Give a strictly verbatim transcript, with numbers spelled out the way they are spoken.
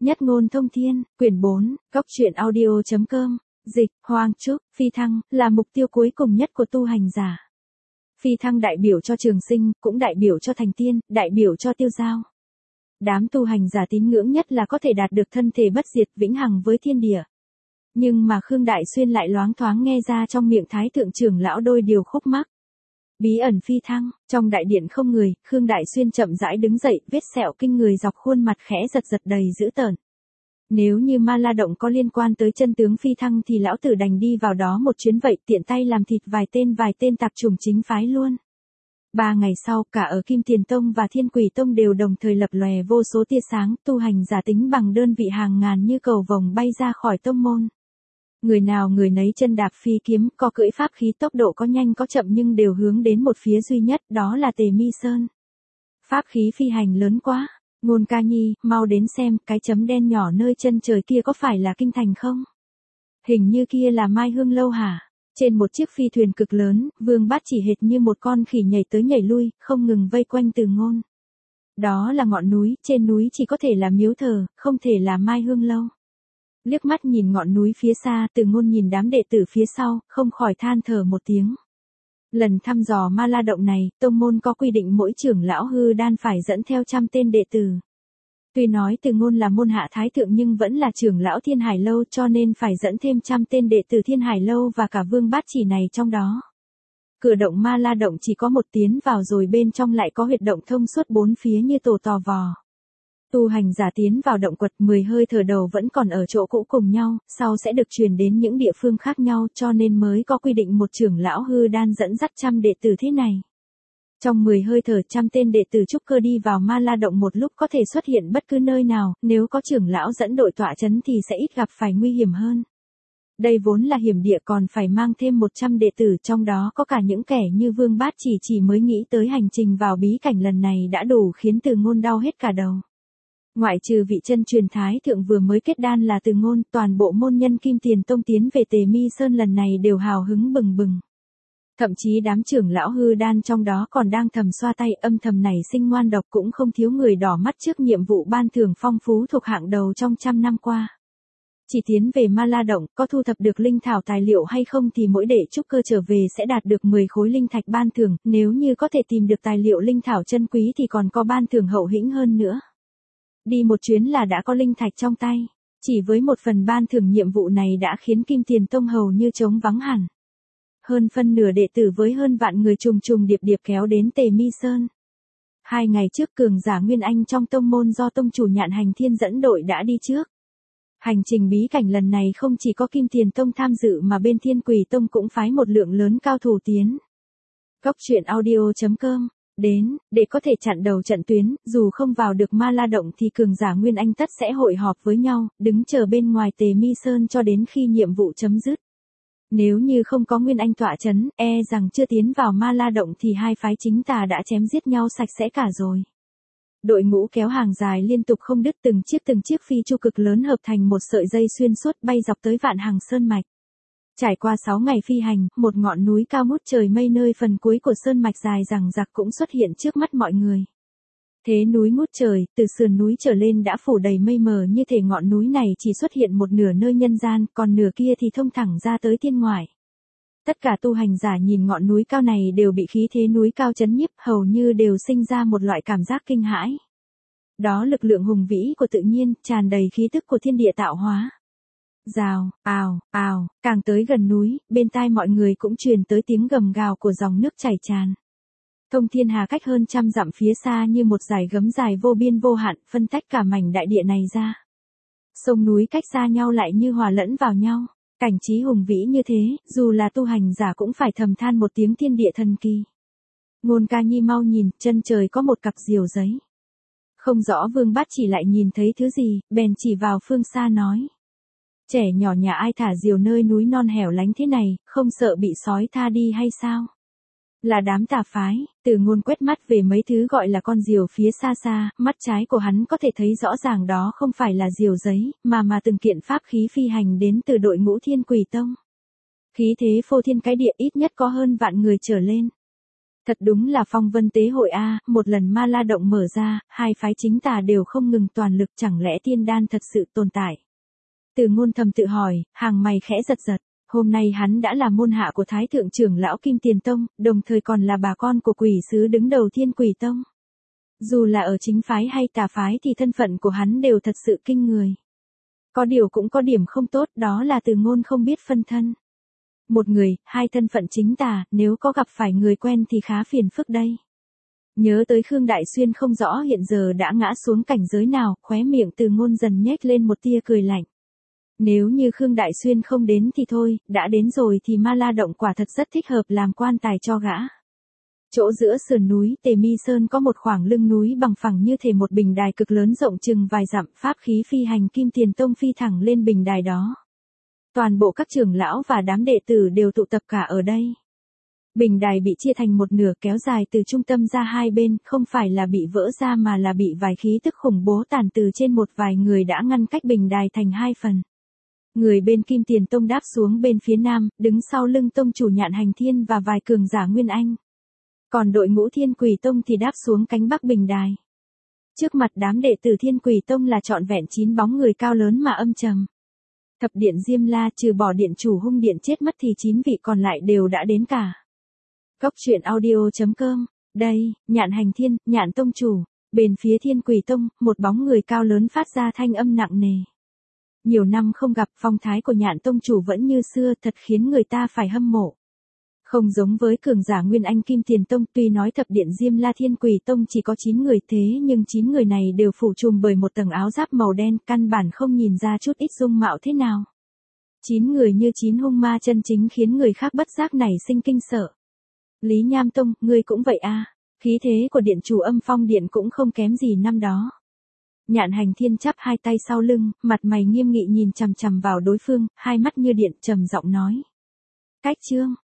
Nhất ngôn thông thiên, quyển bốn, góc truyện audio.com, dịch, Hoang Trúc, phi thăng, là mục tiêu cuối cùng nhất của tu hành giả. Phi thăng đại biểu cho trường sinh, cũng đại biểu cho thành tiên, đại biểu cho tiêu giao. Đám tu hành giả tín ngưỡng nhất là có thể đạt được thân thể bất diệt vĩnh hằng với thiên địa. Nhưng mà Khương Đại Xuyên lại loáng thoáng nghe ra trong miệng Thái Thượng trưởng lão đôi điều khúc mắc. Bí ẩn phi thăng, trong đại điện không người, Khương Đại Xuyên chậm rãi đứng dậy, vết sẹo kinh người dọc khuôn mặt khẽ giật giật đầy dữ tợn. Nếu như Ma La Động có liên quan tới chân tướng phi thăng thì lão tử đành đi vào đó một chuyến vậy, tiện tay làm thịt vài tên vài tên tạp chủng chính phái luôn. Ba ngày sau, cả ở Kim Tiền Tông và Thiên Quỷ Tông đều đồng thời lập lòe vô số tia sáng, tu hành giả tính bằng đơn vị hàng ngàn như cầu vồng bay ra khỏi tông môn. Người nào người nấy chân đạp phi kiếm, có cưỡi pháp khí, tốc độ có nhanh có chậm nhưng đều hướng đến một phía duy nhất, đó là Tề Mi Sơn. Pháp khí phi hành lớn quá, Ngôn ca nhi, mau đến xem, cái chấm đen nhỏ nơi chân trời kia có phải là kinh thành không? Hình như kia là Mai Hương Lâu hả? Trên một chiếc phi thuyền cực lớn, Vương Bát chỉ hệt như một con khỉ nhảy tới nhảy lui, không ngừng vây quanh Từ Ngôn. Đó là ngọn núi, trên núi chỉ có thể là miếu thờ, không thể là Mai Hương Lâu. Liếc mắt nhìn ngọn núi phía xa, Từ Ngôn nhìn đám đệ tử phía sau, không khỏi than thở một tiếng. Lần thăm dò Ma La Động này, tông môn có quy định mỗi trưởng lão hư đan phải dẫn theo trăm tên đệ tử. Tuy nói Từ Ngôn là môn hạ thái thượng nhưng vẫn là trưởng lão Thiên Hải Lâu cho nên phải dẫn thêm trăm tên đệ tử Thiên Hải Lâu và cả Vương Bát Chỉ này trong đó. Cửa động Ma La Động chỉ có một tiến vào rồi bên trong lại có huyệt động thông suốt bốn phía như tổ tò vò. Tu hành giả tiến vào động quật mười hơi thở đầu vẫn còn ở chỗ cũ cùng nhau, sau sẽ được truyền đến những địa phương khác nhau cho nên mới có quy định một trưởng lão hư đan dẫn dắt trăm đệ tử thế này. Trong mười hơi thở trăm tên đệ tử trúc cơ đi vào Ma La Động một lúc có thể xuất hiện bất cứ nơi nào, nếu có trưởng lão dẫn đội tọa chấn thì sẽ ít gặp phải nguy hiểm hơn. Đây vốn là hiểm địa còn phải mang thêm một trăm đệ tử trong đó có cả những kẻ như Vương Bát chỉ chỉ mới nghĩ tới hành trình vào bí cảnh lần này đã đủ khiến Từ Ngôn đau hết cả đầu. Ngoại trừ vị chân truyền thái thượng vừa mới kết đan là Từ Ngôn, toàn bộ môn nhân Kim Tiền Tông tiến về Tề Mi Sơn lần này đều hào hứng bừng bừng. Thậm chí đám trưởng lão hư đan trong đó còn đang thầm xoa tay âm thầm nảy sinh ngoan độc cũng không thiếu người đỏ mắt trước nhiệm vụ ban thưởng phong phú thuộc hạng đầu trong trăm năm qua. Chỉ tiến về Ma La Động, có thu thập được linh thảo tài liệu hay không thì mỗi đệ trúc cơ trở về sẽ đạt được mười khối linh thạch ban thưởng, nếu như có thể tìm được tài liệu linh thảo chân quý thì còn có ban thưởng hậu hĩnh hơn nữa. Đi một chuyến là đã có linh thạch trong tay, chỉ với một phần ban thưởng nhiệm vụ này đã khiến Kim Tiền Tông hầu như trống vắng hẳn. Hơn phân nửa đệ tử với hơn vạn người trùng trùng điệp điệp kéo đến Tề Mi Sơn. Hai ngày trước cường giả Nguyên Anh trong tông môn do tông chủ Nhạn Hành Thiên dẫn đội đã đi trước. Hành trình bí cảnh lần này không chỉ có Kim Tiền Tông tham dự mà bên Thiên Quỷ Tông cũng phái một lượng lớn cao thủ tiến. Góc truyện audio.com đến, để có thể chặn đầu trận tuyến, dù không vào được Ma La Động thì cường giả Nguyên Anh tất sẽ hội họp với nhau, đứng chờ bên ngoài Tề Mi Sơn cho đến khi nhiệm vụ chấm dứt. Nếu như không có Nguyên Anh tọa chấn, e rằng chưa tiến vào Ma La Động thì hai phái chính tà đã chém giết nhau sạch sẽ cả rồi. Đội ngũ kéo hàng dài liên tục không đứt, từng chiếc từng chiếc phi chu cực lớn hợp thành một sợi dây xuyên suốt bay dọc tới Vạn Hằng Sơn Mạch. Trải qua sáu ngày phi hành, một ngọn núi cao ngút trời mây nơi phần cuối của sơn mạch dài dằng dặc cũng xuất hiện trước mắt mọi người. Thế núi ngút trời, từ sườn núi trở lên đã phủ đầy mây mờ như thể ngọn núi này chỉ xuất hiện một nửa nơi nhân gian, còn nửa kia thì thông thẳng ra tới thiên ngoại. Tất cả tu hành giả nhìn ngọn núi cao này đều bị khí thế núi cao chấn nhiếp, hầu như đều sinh ra một loại cảm giác kinh hãi. Đó lực lượng hùng vĩ của tự nhiên, tràn đầy khí tức của thiên địa tạo hóa. Rào, ào, ào, càng tới gần núi, bên tai mọi người cũng truyền tới tiếng gầm gào của dòng nước chảy tràn. Thông thiên hà cách hơn trăm dặm phía xa như một dải gấm dài vô biên vô hạn, phân tách cả mảnh đại địa này ra. Sông núi cách xa nhau lại như hòa lẫn vào nhau, cảnh trí hùng vĩ như thế, dù là tu hành giả cũng phải thầm than một tiếng thiên địa thần kỳ. Ngôn ca nhi mau nhìn, chân trời có một cặp diều giấy. Không rõ Vương Bát chỉ lại nhìn thấy thứ gì, bèn chỉ vào phương xa nói. Trẻ nhỏ nhà ai thả diều nơi núi non hẻo lánh thế này, không sợ bị sói tha đi hay sao? Là đám tà phái. Từ Ngôn quét mắt về mấy thứ gọi là con diều phía xa xa, mắt trái của hắn có thể thấy rõ ràng đó không phải là diều giấy, mà mà từng kiện pháp khí phi hành đến từ đội ngũ Thiên Quỷ Tông. Khí thế phô thiên cái địa ít nhất có hơn vạn người trở lên. Thật đúng là phong vân tế hội a, một lần ma la động mở ra, hai phái chính tà đều không ngừng toàn lực, chẳng lẽ tiên đan thật sự tồn tại. Từ Ngôn thầm tự hỏi, hàng mày khẽ giật giật, hôm nay hắn đã là môn hạ của Thái Thượng trưởng lão Kim Tiền Tông, đồng thời còn là bà con của quỷ sứ đứng đầu Thiên Quỷ Tông. Dù là ở chính phái hay tà phái thì thân phận của hắn đều thật sự kinh người. Có điều cũng có điểm không tốt, đó là Từ Ngôn không biết phân thân. Một người, hai thân phận chính tà, nếu có gặp phải người quen thì khá phiền phức đây. Nhớ tới Khương Đại Xuyên không rõ hiện giờ đã ngã xuống cảnh giới nào, khóe miệng Từ Ngôn dần nhếch lên một tia cười lạnh. Nếu như Khương Đại Xuyên không đến thì thôi, đã đến rồi thì Ma La Động quả thật rất thích hợp làm quan tài cho gã. Chỗ giữa sườn núi Tề Mi Sơn có một khoảng lưng núi bằng phẳng như thể một bình đài cực lớn rộng chừng vài dặm, pháp khí phi hành Kim Tiền Tông phi thẳng lên bình đài đó. Toàn bộ các trưởng lão và đám đệ tử đều tụ tập cả ở đây. Bình đài bị chia thành một nửa kéo dài từ trung tâm ra hai bên, không phải là bị vỡ ra mà là bị vài khí tức khủng bố tản từ trên một vài người đã ngăn cách bình đài thành hai phần. Người bên Kim Tiền Tông đáp xuống bên phía nam, đứng sau lưng tông chủ Nhạn Hành Thiên và vài cường giả Nguyên Anh. Còn đội ngũ Thiên Quỷ Tông thì đáp xuống cánh bắc bình đài. Trước mặt đám đệ tử Thiên Quỷ Tông là trọn vẹn chín bóng người cao lớn mà âm trầm. Thập điện Diêm La trừ bỏ điện chủ hung điện chết mất thì chín vị còn lại đều đã đến cả. Cốc truyện audio chấm com, đây, Nhạn Hành Thiên, Nhạn Tông chủ, bên phía Thiên Quỷ Tông, một bóng người cao lớn phát ra thanh âm nặng nề. Nhiều năm không gặp, phong thái của Nhạn Tông chủ vẫn như xưa, thật khiến người ta phải hâm mộ. Không giống với cường giả Nguyên Anh Kim Tiền Tông, tuy nói thập điện Diêm La Thiên Quỷ Tông chỉ có chín người thế nhưng chín người này đều phủ trùm bởi một tầng áo giáp màu đen, căn bản không nhìn ra chút ít dung mạo thế nào. Chín người như chín hung ma chân chính khiến người khác bất giác nảy sinh kinh sợ. Lý Nham Tông, ngươi cũng vậy à, khí thế của điện chủ Âm Phong Điện cũng không kém gì năm đó. Nhạn Hành Thiên chắp hai tay sau lưng, mặt mày nghiêm nghị nhìn chằm chằm vào đối phương, hai mắt như điện trầm giọng nói. Cách chương,